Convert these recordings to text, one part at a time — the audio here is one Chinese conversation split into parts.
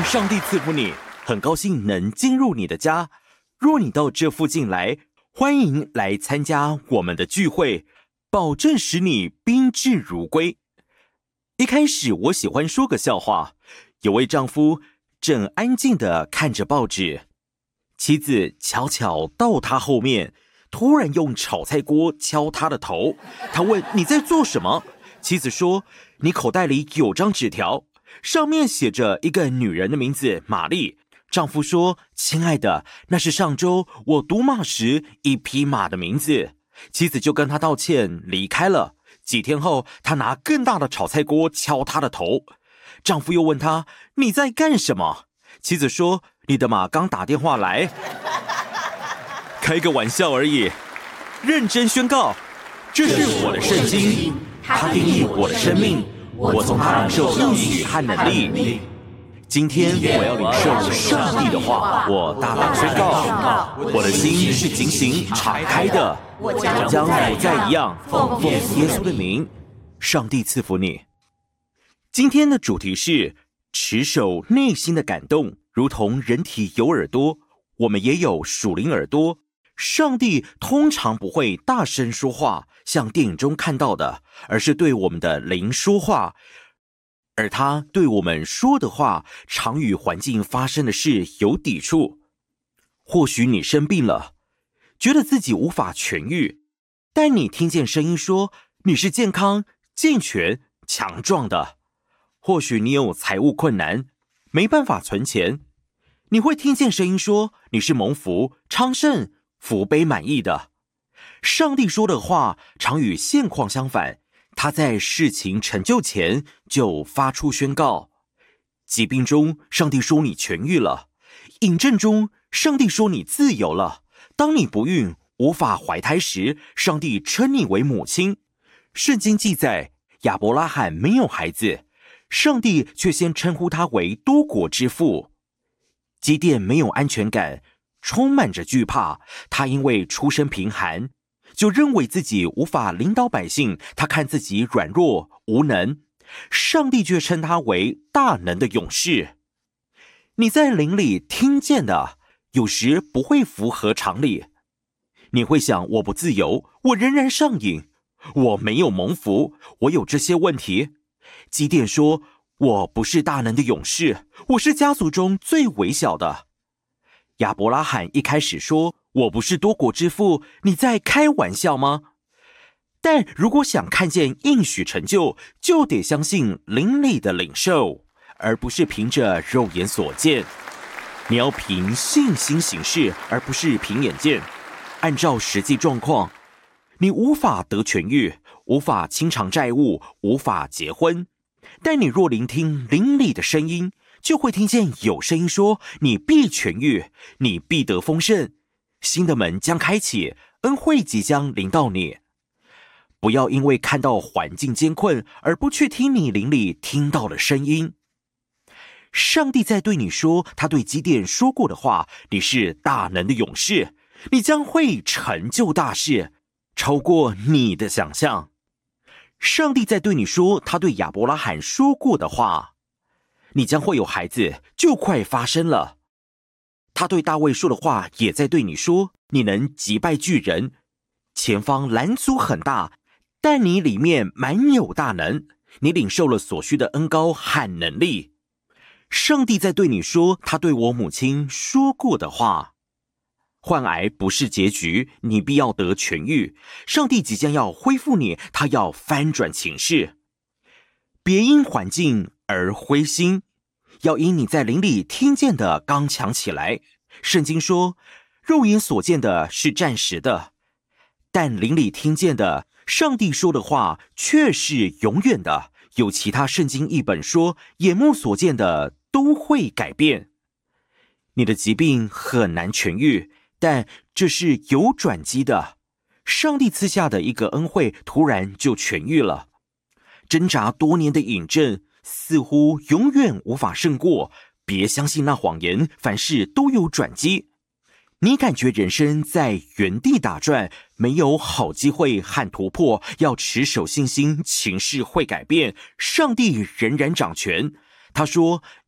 上帝赐福你，很高兴能进入你的家。若你到这附近来，欢迎来参加我们的聚会，保证使你宾至如归。一开始我喜欢说个笑话，有位丈夫正安静地看着报纸，妻子悄悄到他后面，突然用炒菜锅敲他的头。他问：你在做什么？妻子说：你口袋里有张纸条，上面写着一个女人的名字玛丽。丈夫说：亲爱的，那是上周我赌马时一匹马的名字。妻子就跟他道歉离开了。几天后，他拿更大的炒菜锅敲他的头。丈夫又问他：你在干什么？妻子说：你的马刚打电话来。开个玩笑而已，认真宣告，这是我的圣经，它定义我的生命，我从它领受应许和能力。今天我要领受上帝的话，我大胆宣告，我的心是警醒敞开的，我将不再一样，奉耶稣的名。上帝赐福你。今天的主题是持守内心的感动，如同人体有耳朵，我们也有属灵耳朵。上帝通常不会大声说话，像电影中看到的，而是对我们的灵说话。而他对我们说的话，常与环境发生的事有抵触。或许你生病了，觉得自己无法痊愈，但你听见声音说你是健康、健全、强壮的。或许你有财务困难，没办法存钱，你会听见声音说你是蒙福、昌盛、福杯满溢的。上帝说的话常与现况相反，他在事情成就前就发出宣告。疾病中，上帝说你痊愈了；饮鸩中，上帝说你自由了；当你不孕无法怀胎时，上帝称你为母亲。圣经记载，亚伯拉罕没有孩子，上帝却先称呼他为多国之父。基甸没有安全感，充满着惧怕，他因为出身贫寒，就认为自己无法领导百姓，他看自己软弱无能，上帝却称他为大能的勇士。你在灵里听见的，有时不会符合常理。你会想，我不自由，我仍然上瘾，我没有蒙福，我有这些问题。基甸说，我不是大能的勇士，我是家族中最微小的。亚伯拉罕一开始说，我不是多国之父，你在开玩笑吗？但如果想看见应许成就，就得相信灵里的领受，而不是凭着肉眼所见。你要凭信心行事，而不是凭眼见。按照实际状况，你无法得痊愈，无法清偿债务，无法结婚。但你若聆听灵里的声音，就会听见有声音说，你必痊愈，你必得丰盛，新的门将开启，恩惠即将临到你。不要因为看到环境艰困，而不去听你灵里听到的声音。上帝在对你说他对基甸说过的话，你是大能的勇士，你将会成就大事，超过你的想象。上帝在对你说他对亚伯拉罕说过的话，你将会有孩子，就快发生了。他对大卫说的话也在对你说，你能击败巨人，前方拦阻很大，但你里面满有大能，你领受了所需的恩膏和能力。上帝在对你说他对我母亲说过的话，患癌不是结局，你必要得痊愈，上帝即将要恢复你，他要翻转情势。别因环境而灰心，要因你在灵里听见的刚强起来。圣经说，肉眼所见的是暂时的，但灵里听见的，上帝说的话却是永远的。有其他圣经译本说，眼目所见的都会改变。你的疾病很难痊愈，但这是有转机的。上帝赐下的一个恩惠，突然就痊愈了。挣扎多年的瘾症似乎永远无法胜过，别相信那谎言，凡事都有转机。你感觉人生在原地打转，没有好机会和突破，要持守信心，情势会改变，上帝仍然掌权。他说，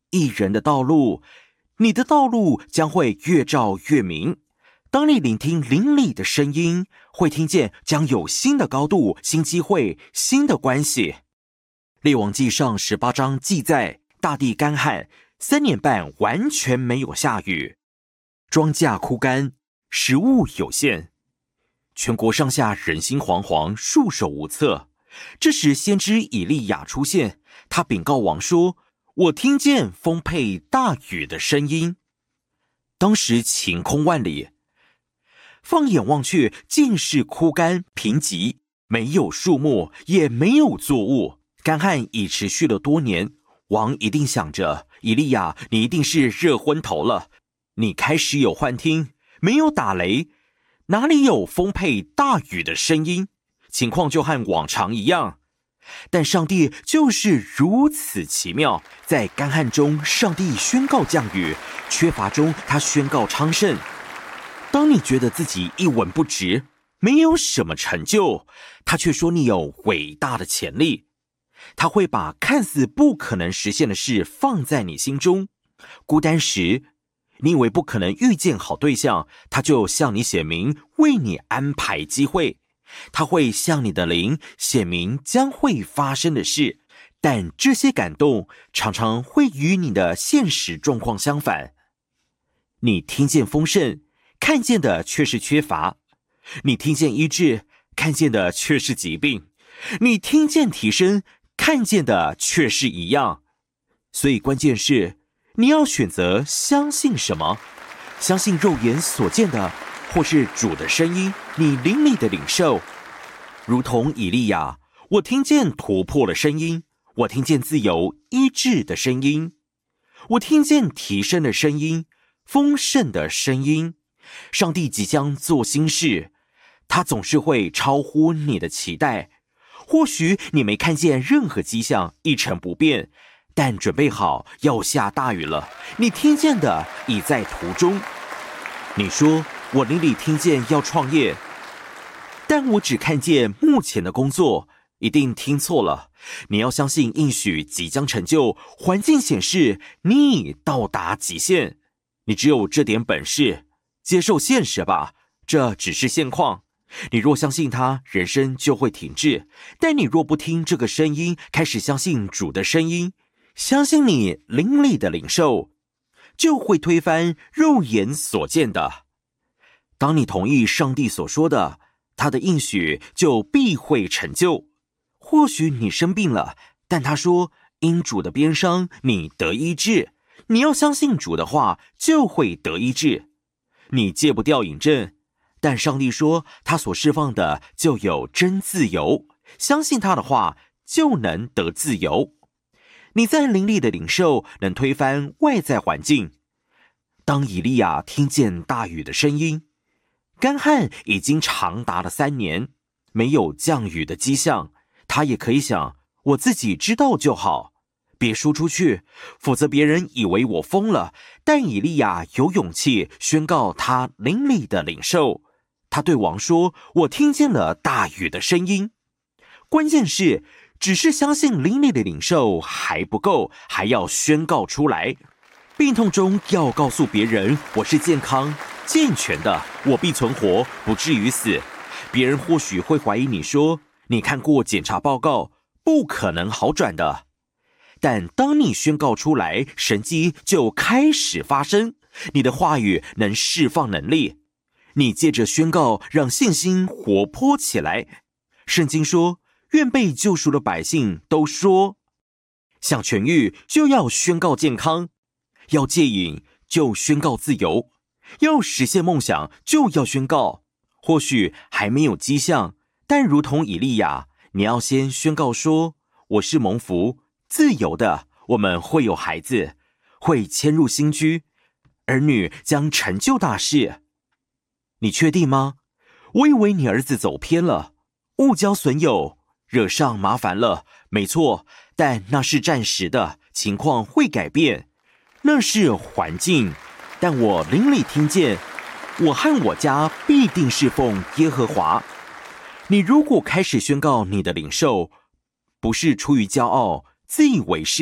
义人的道路，你的道路将会越照越明。当你聆听灵里的声音，会听见将有新的高度、新机会、新的关系。列王纪上18章记载，大地干旱，3年半完全没有下雨，庄稼枯干，食物有限，全国上下人心惶惶，束手无策。这时先知以利亚出现，他禀告王说，我听见丰沛大雨的声音。当时晴空万里，放眼望去，尽是枯干贫瘠，没有树木，也没有作物。干旱已持续了多年，王一定想着，以利亚，你一定是热昏头了。你开始有幻听，没有打雷，哪里有丰沛大雨的声音？情况就和往常一样。但上帝就是如此奇妙，在干旱中，上帝宣告降雨；缺乏中，他宣告昌盛。当你觉得自己一文不值，没有什么成就，他却说你有伟大的潜力。他会把看似不可能实现的事放在你心中。孤单时，你以为不可能遇见好对象，他就向你显明，为你安排机会。他会向你的灵显明将会发生的事，但这些感动常常会与你的现实状况相反。你听见丰盛，看见的却是缺乏；你听见医治，看见的却是疾病；你听见提升，看见的却是一样。所以关键是，你要选择相信什么？相信肉眼所见的，或是主的声音，你灵里的领受。如同以利亚，我听见突破的声音，我听见自由医治的声音，我听见提升的声音，丰盛的声音。上帝即将做新事，他总是会超乎你的期待。或许你没看见任何迹象，一成不变，但准备好要下大雨了，你听见的已在途中。你说，我灵里听见要创业，但我只看见目前的工作，一定听错了。你要相信应许即将成就，环境显示你已到达极限。你只有这点本事，接受现实吧，这只是现况。你若相信他，人生就会停滞；但你若不听这个声音，开始相信主的声音，相信你灵里的领受，就会推翻肉眼所见的。当你同意上帝所说的，他的应许就必会成就。或许你生病了，但他说，因主的鞭伤，你得医治。你要相信主的话，就会得医治。你戒不掉瘾症，但上帝说，他所释放的就有真自由。相信他的话，就能得自由。你在灵里的领受，能推翻外在环境。当以利亚听见大雨的声音，干旱已经长达了3年，没有降雨的迹象，他也可以想，我自己知道就好，别说出去，否则别人以为我疯了。但以利亚有勇气宣告他灵里的领受。他对王说，我听见了大雨的声音。关键是，只是相信灵里的领受还不够，还要宣告出来。病痛中要告诉别人，我是健康健全的，我必存活，不至于死。别人或许会怀疑你说，你看过检查报告，不可能好转的。但当你宣告出来，神迹就开始发生。你的话语能释放能力，你借着宣告让信心活泼起来。圣经说，愿被救赎的百姓都说，想痊愈就要宣告健康，要戒瘾就宣告自由，要实现梦想就要宣告。或许还没有迹象，但如同以利亚，你要先宣告说，我是蒙福自由的，我们会有孩子，会迁入新居，儿女将成就大事。你确定吗？我以为你儿子走偏了，误交损友，惹上麻烦了。没错，但那是暂时的，情况会改变，那是环境。但我灵里听见，我和我家必定侍奉耶和华。你如果开始宣告你的领受，不是出于骄傲、自以为是，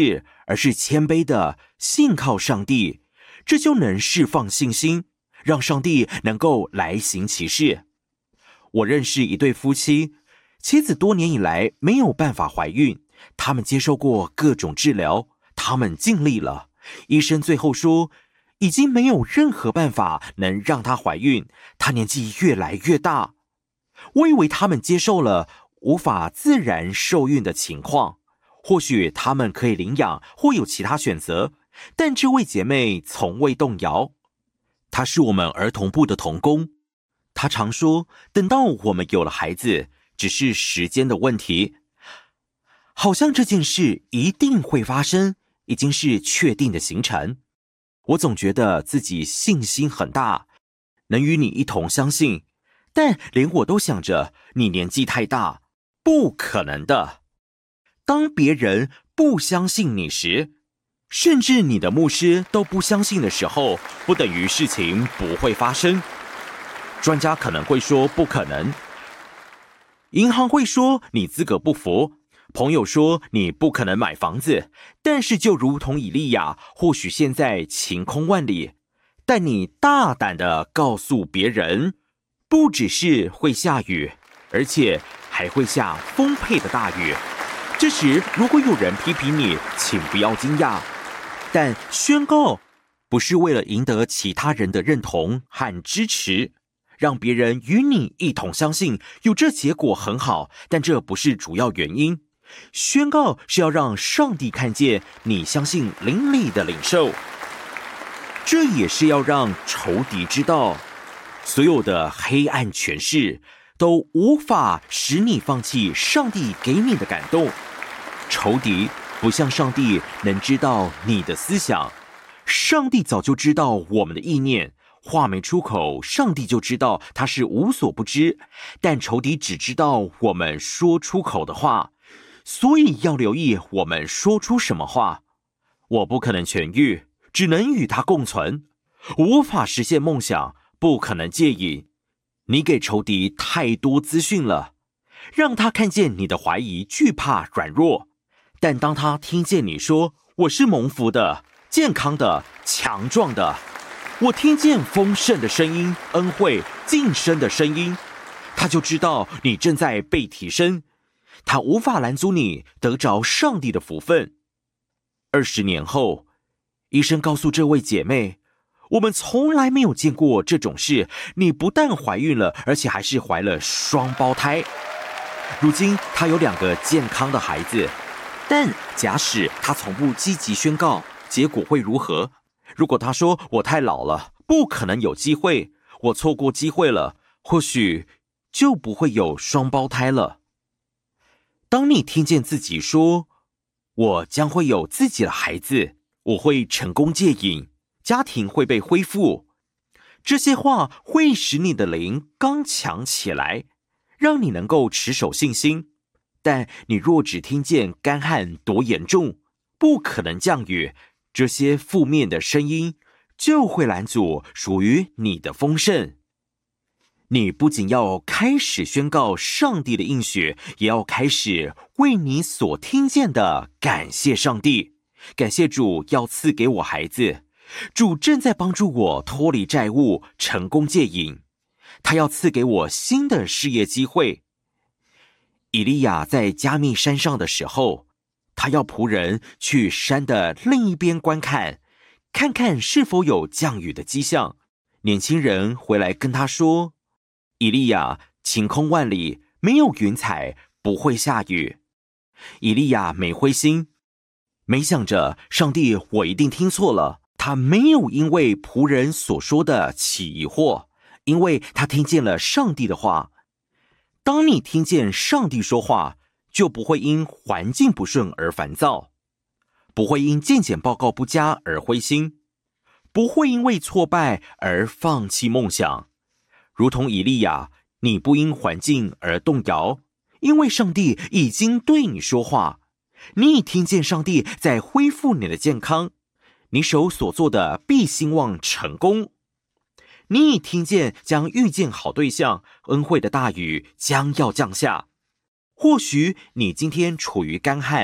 而是谦卑的信靠上帝，这就能释放信心，让上帝能够来行其事。我认识一对夫妻，妻子多年以来没有办法怀孕，他们接受过各种治疗，他们尽力了，医生最后说已经没有任何办法能让她怀孕，她年纪越来越大。我以为他们接受了无法自然受孕的情况，或许他们可以领养或有其他选择，但这位姐妹从未动摇。她是我们儿童部的童工，她常说等到我们有了孩子，只是时间的问题，好像这件事一定会发生，已经是确定的行程。我总觉得自己信心很大，能与你一同相信，但连我都想着你年纪太大，不可能的。当别人不相信你时，甚至你的牧师都不相信的时候，不等于事情不会发生。专家可能会说不可能，银行会说你资格不符，朋友说你不可能买房子，但是就如同以利亚，或许现在晴空万里，但你大胆地告诉别人，不只是会下雨，而且还会下丰沛的大雨。这时如果有人批评你，请不要惊讶，但宣告不是为了赢得其他人的认同和支持，让别人与你一同相信有这结果很好，但这不是主要原因。宣告是要让上帝看见你相信灵里的领受，这也是要让仇敌知道，所有的黑暗权势都无法使你放弃上帝给你的感动。仇敌不像上帝能知道你的思想，上帝早就知道我们的意念，话没出口，上帝就知道他是无所不知，但仇敌只知道我们说出口的话，所以要留意我们说出什么话。我不可能痊愈，只能与他共存，无法实现梦想，不可能戒瘾。你给仇敌太多资讯了，让他看见你的怀疑、惧怕、软弱，但当他听见你说我是蒙福的、健康的、强壮的，我听见丰盛的声音、恩惠、晋升的声音，他就知道你正在被提升，他无法拦阻你得着上帝的福分。20年后，医生告诉这位姐妹，我们从来没有见过这种事，你不但怀孕了，而且还是怀了双胞胎。如今她有2个健康的孩子，但假使她从不积极宣告，结果会如何？如果她说我太老了，不可能有机会，我错过机会了，或许就不会有双胞胎了。当你听见自己说我将会有自己的孩子，我会成功戒瘾，家庭会被恢复，这些话会使你的灵刚强起来，让你能够持守信心。但你若只听见干旱多严重，不可能降雨，这些负面的声音就会拦阻属于你的丰盛。你不仅要开始宣告上帝的应许，也要开始为你所听见的感谢上帝。感谢主要赐给我孩子，主正在帮助我脱离债务，成功戒瘾，他要赐给我新的事业机会。以利亚在加密山上的时候，他要仆人去山的另一边观看，看看是否有降雨的迹象。年轻人回来跟他说，以利亚，晴空万里，没有云彩，不会下雨。以利亚没灰心，没想着上帝我一定听错了，他没有因为仆人所说的起疑惑，因为他听见了上帝的话。当你听见上帝说话，就不会因环境不顺而烦躁，不会因健检报告不佳而灰心，不会因为挫败而放弃梦想。如同以利亚，你不因环境而动摇，因为上帝已经对你说话，你已听见上帝在恢复你的健康，你手所做的必兴旺成功。你已听见将遇见好对象，恩惠的大雨将要降下。或许你今天处于干旱，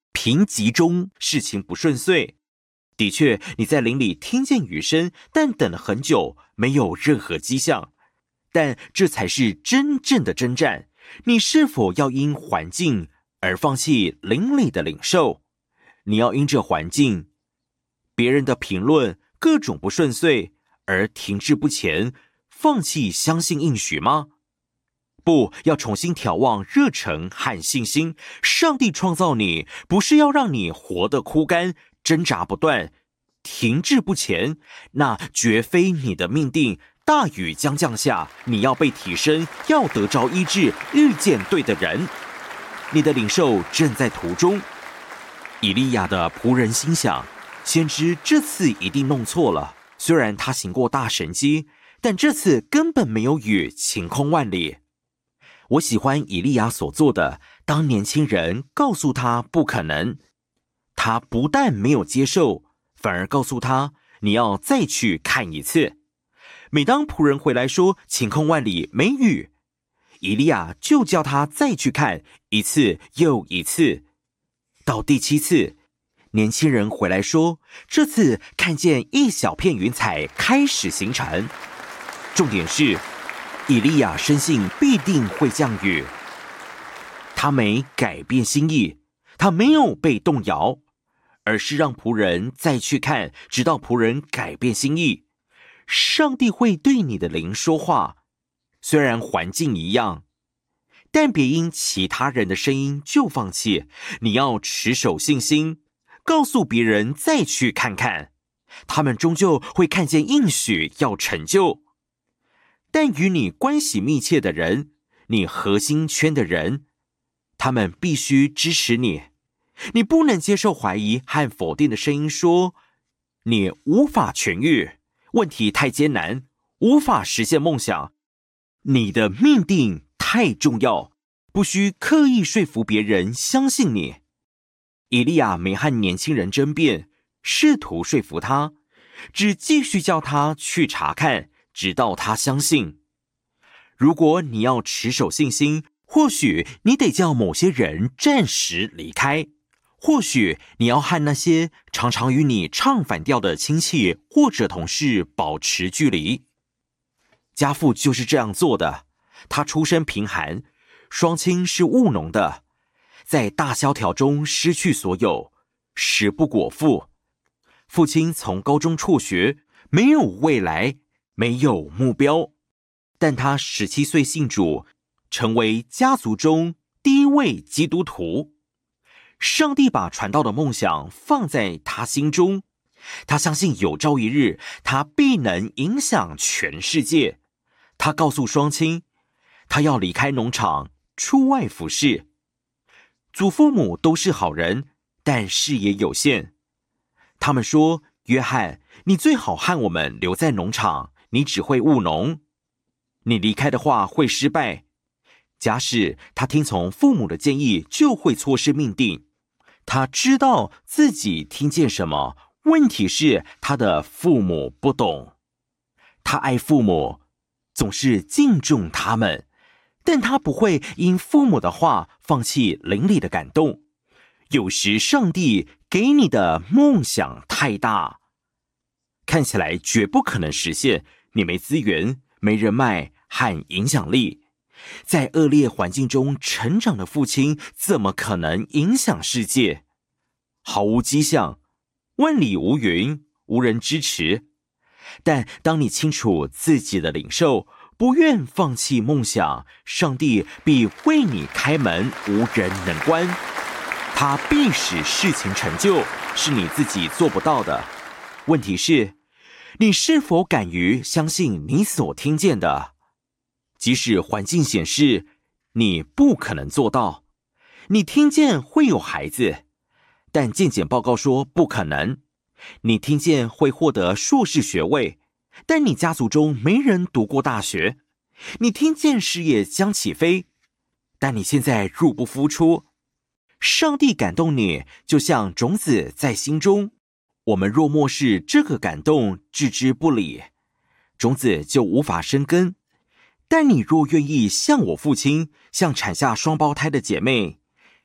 贫瘠中事情不顺遂。的确，你在林里听见雨声，但等了很久，没有任何迹象。但这才是真正的征战。你是否要因环境而放弃灵里的领受？你要因这环境、别人的评论、各种不顺遂而停滞不前，放弃相信应许吗？不，要重新眺望热忱和信心。上帝创造你，不是要让你活得枯干、挣扎不断、停滞不前，那绝非你的命定。大雨将降下，你要被提升，要得着医治，遇见对的人。你的领受正在途中。以利亚的仆人心想，先知这次一定弄错了。虽然他行过大神迹，但这次根本没有雨，晴空万里。我喜欢以利亚所做的，当年轻人告诉他不可能，他不但没有接受，反而告诉他，你要再去看一次。每当仆人回来说晴空万里没雨，以利亚就叫他再去看一次又一次。到第7次，年轻人回来说，这次看见一小片云彩开始形成。重点是，以利亚深信必定会降雨，他没改变心意，他没有被动摇，而是让仆人再去看，直到仆人改变心意。上帝会对你的灵说话，虽然环境一样，但别因其他人的声音就放弃。你要持守信心，告诉别人再去看看，他们终究会看见应许要成就。但与你关系密切的人，你核心圈的人，他们必须支持你。你不能接受怀疑和否定的声音说，你无法痊愈，问题太艰难，无法实现梦想。你的命定太重要，不需刻意说服别人相信你。以利亚没和年轻人争辩，试图说服他，只继续叫他去查看，直到他相信。如果你要持守信心，或许你得叫某些人暂时离开，或许你要和那些常常与你唱反调的亲戚或者同事保持距离。家父就是这样做的，他出身贫寒，双亲是务农的，在大萧条中失去所有，食不果腹。父亲从高中辍学，没有未来，没有目标，但他17岁信主，成为家族中第一位基督徒。上帝把传道的梦想放在他心中，他相信有朝一日他必能影响全世界。他告诉双亲，他要离开农场，出外服侍。祖父母都是好人，但视野有限。他们说，约翰，你最好和我们留在农场，你只会务农，你离开的话会失败。假使他听从父母的建议，就会错失命定。他知道自己听见什么，问题是他的父母不懂。他爱父母，总是敬重他们，但他不会因父母的话放弃灵里的感动。有时上帝给你的梦想太大，看起来绝不可能实现，你没资源，没人脉和影响力。在恶劣环境中成长的父亲，怎么可能影响世界？毫无迹象，万里无云，无人支持。但当你清楚自己的领受，不愿放弃梦想，上帝必为你开门，无人能关。他必使事情成就，是你自己做不到的。问题是，你是否敢于相信你所听见的？即使环境显示你不可能做到，你听见会有孩子，但健检报告说不可能；你听见会获得硕士学位，但你家族中没人读过大学；你听见事业将起飞，但你现在入不敷出。上帝感动你，就像种子在心中，我们若漠视这个感动，置之不理，种子就无法生根。但你若愿意像我父亲，像产下双胞胎的姐妹，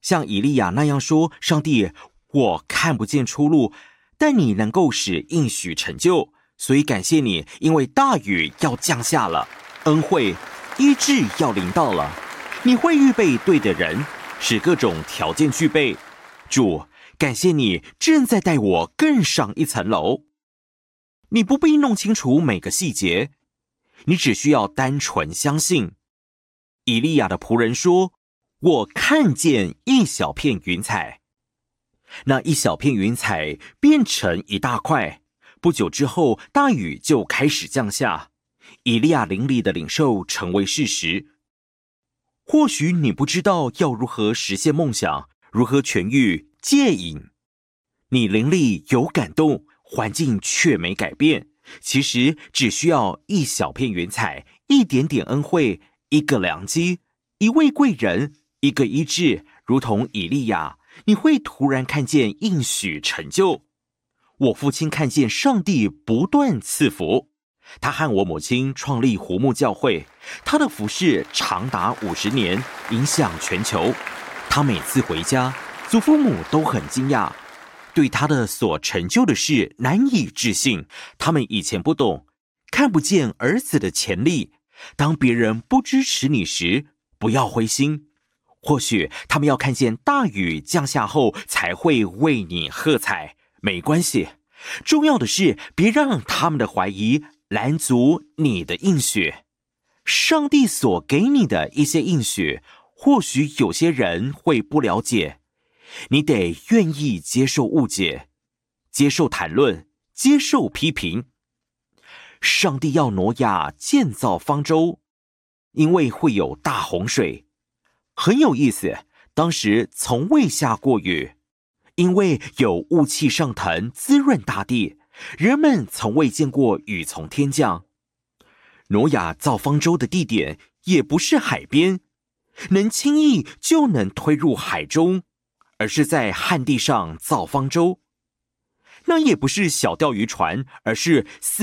像以利亚那样说，上帝，我看不见出路，但你能够使应许成就，所以感谢你，因为大雨要降下了，恩惠医治要临到了，你会预备对的人，使各种条件具备。主，感谢你正在带我更上一层楼。你不必弄清楚每个细节，你只需要单纯相信。以利亚的仆人说，我看见一小片云彩，那一小片云彩变成一大块，不久之后大雨就开始降下，以利亚灵里的领受成为事实。或许你不知道要如何实现梦想，如何痊愈戒瘾，你灵里有感动，环境却没改变，其实只需要一小片云彩，一点点恩惠，一个良机，一位贵人，一个医治，如同以利亚，你会突然看见应许成就。我父亲看见上帝不断赐福，他和我母亲创立湖木教会，他的服事长达50年，影响全球。他每次回家，祖父母都很惊讶，对他的所成就的事难以置信。他们以前不懂，看不见儿子的潜力。当别人不支持你时，不要灰心，或许他们要看见大雨降下后才会为你喝彩，没关系。重要的是，别让他们的怀疑拦阻你的应许。上帝所给你的一些应许，或许有些人会不了解，你得愿意接受误解，接受谈论，接受批评。上帝要挪亚建造方舟，因为会有大洪水。很有意思，当时从未下过雨，因为有雾气上腾滋润大地，人们从未见过雨从天降。挪亚造方舟的地点也不是海边，能轻易就能推入海中，而是在旱地上造方舟。那也不是小钓鱼船，而是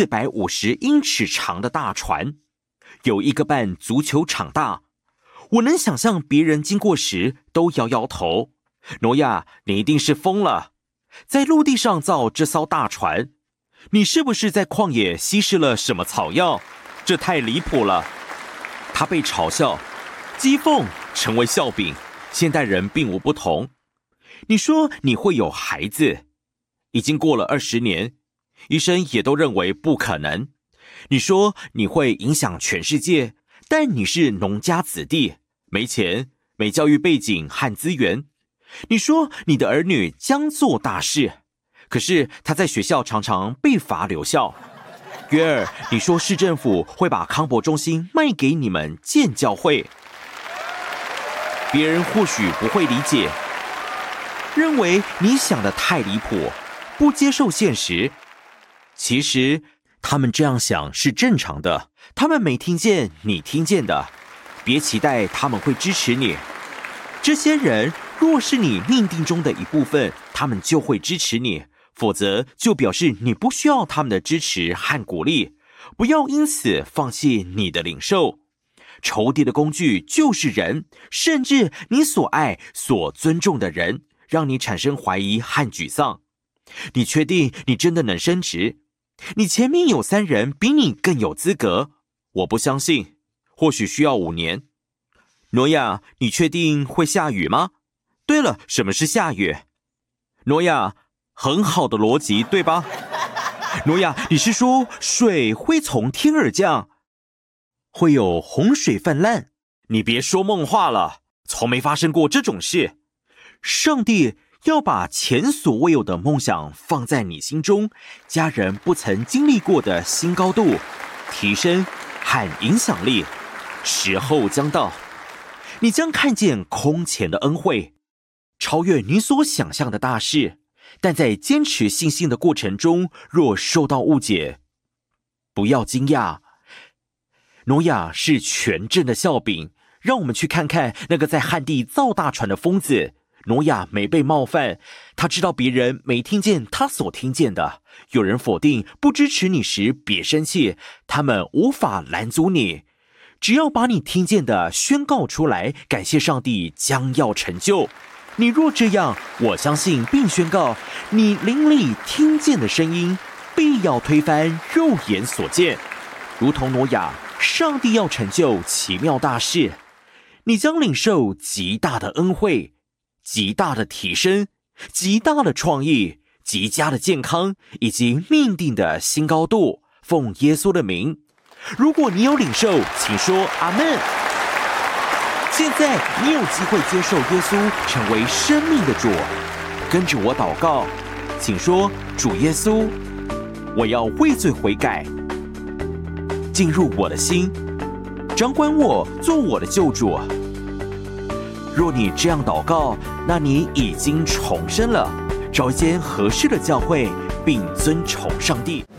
450英尺长的大船，有1个半足球场大。我能想象别人经过时都摇摇头，挪亚，你一定是疯了，在陆地上造这艘大船，你是不是在旷野稀释了什么草药？这太离谱了。他被嘲笑，讥讽成为笑柄，现代人并无不同。你说你会有孩子，已经过了20年，医生也都认为不可能。你说你会影响全世界，但你是农家子弟，没钱，没教育背景和资源。你说你的儿女将做大事，可是他在学校常常被罚留校。约尔，你说市政府会把康博中心卖给你们建教会，别人或许不会理解，认为你想的太离谱，不接受现实。其实他们这样想是正常的，他们没听见你听见的，别期待他们会支持你。这些人若是你命定中的一部分，他们就会支持你，否则就表示你不需要他们的支持和鼓励。不要因此放弃你的领受。仇敌的工具就是人，甚至你所爱所尊重的人，让你产生怀疑和沮丧。你确定你真的能升职？你前面有3人比你更有资格，我不相信，或许需要5年。挪亚，你确定会下雨吗？对了，什么是下雨？挪亚，很好的逻辑，对吧？挪亚，你是说水会从天而降，会有洪水泛滥？你别说梦话了，从没发生过这种事。上帝要把前所未有的梦想放在你心中，家人不曾经历过的新高度，提升和影响力，时候将到，你将看见空前的恩惠，超越你所想象的大事。但在坚持信心的过程中，若受到误解，不要惊讶。挪亚是全镇的笑柄，让我们去看看那个在旱地造大船的疯子。挪亚没被冒犯，他知道别人没听见他所听见的。有人否定不支持你时，别生气，他们无法拦阻你。只要把你听见的宣告出来，感谢上帝将要成就。 你若这样，我相信并宣告，你灵里听见的声音，必要推翻肉眼所见，如同挪亚，上帝要成就奇妙大事。你将领受极大的恩惠，极大的提升，极大的创意，极佳的健康，以及命定的新高度。奉耶稣的名，如果你有领受，请说阿们。现在你有机会接受耶稣成为生命的主，跟着我祷告，请说：主耶稣，我要为罪悔改，进入我的心，掌管我，做我的救主。若你这样祷告，那你已经重生了。找一间合适的教会，并尊崇上帝。